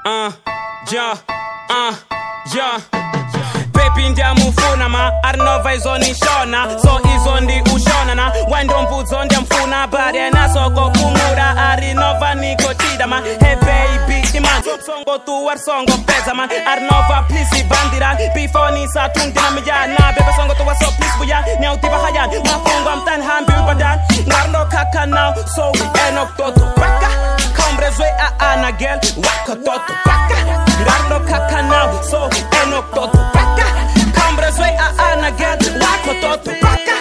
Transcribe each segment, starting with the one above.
Baby ndiyamufuna ma arinova izonishona so izondi ushona na wandombudzo ndiyamfuna but enasoko kumura arinova nikotida ma hey baby iman songo tuwar songo peza man arinova please ibandira before nisatungdina mijana bebe songo tuwa so please buya nyautiva hayan mafungo amtan hambi ubadan ngarno kaka now so enok toto baka kombrezwe ana girl wako toto baka ngarno kaka now so enok toto baka kombrezwe ana girl wako toto baka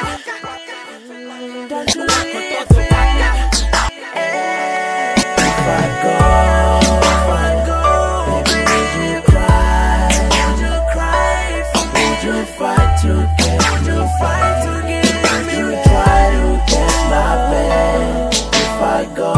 wako toto baka. If I go, baby, would you cry? Would you cry? Would you fight to get? Would you fight to get? Would you try to get my bed? If I go,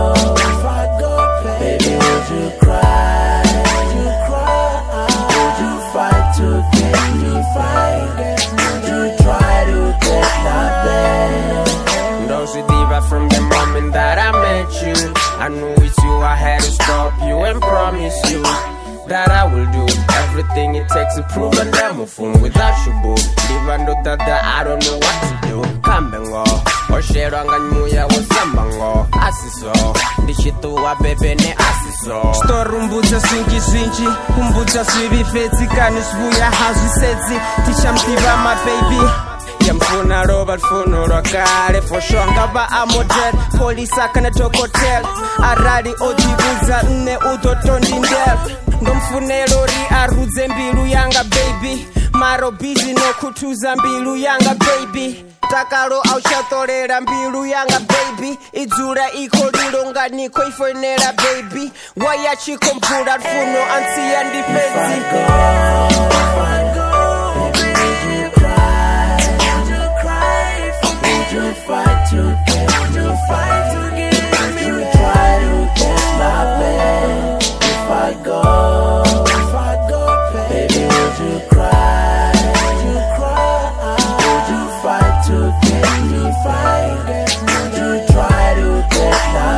baby, would you cry? Would you cry? Would you fight to get me fight? Would you try to get my bed? Don't you leave right from the moment that I met you. I knew it's you, I had to stop you and promise you that I will do everything it takes to prove that I'm a fool without you, boo. Even though that I don't know what to do. Kambengo, or share on Muya was Sambango, Asiso. The shit to a baby ne Asiso. Storumbuza singi, umbuza swivi feti, canis buya, house sexy, Tishamtiva, my baby. Yamfuna roba funo rokale for sure ngaba amodel police akana to hotel arali odibuza nne utotondi ndel ngomfune lori aruze mbilu yanga baby maro busy no kutuza mbilu yanga baby takalo aushatolera mbilu yanga baby idzura ikolilonga niko ifonera baby waya chikompura funo ansi andifensi Would you fight to get? Would you fight to get? Would you try to get my bed? If I go, baby, would you cry? Would you cry? Would you fight to get me fight? Would you try to get my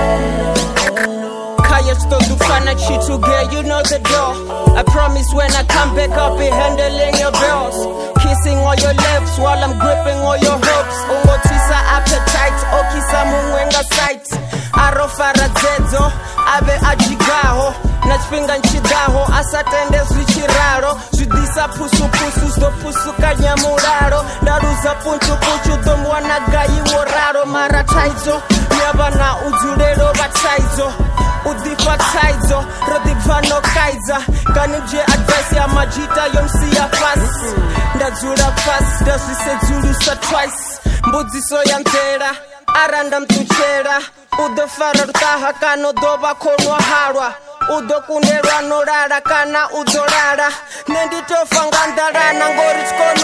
bed? Kaya sto fana chitu girl, you know the door. I promise when I come back I'll be handling your bills. Kissing all your lips while I'm gripping all your hopes. Ungotisa appetite, okisa mungwenga sight. Arofara zedzo, ave ajigaho. Nachipinga nchidaho, asatende swichiraro. Judisa pusu, sto pusu kanyamuraro. Daruza punchu, domwana gayi woraro. Mara taizo, nyabana uzulero bataizo. Udifa taizo, rodivano kaiza. Kanije advice ya majita yomsi ya fast. Ndazura fast, dazisedzulusa twice. Mbudziso ya ntera, aranda mtuchera. Udofara rutaha kano doba konwa harwa. Udokunerwa norara kana udorara. Nenditofa ngandarana ngorichkono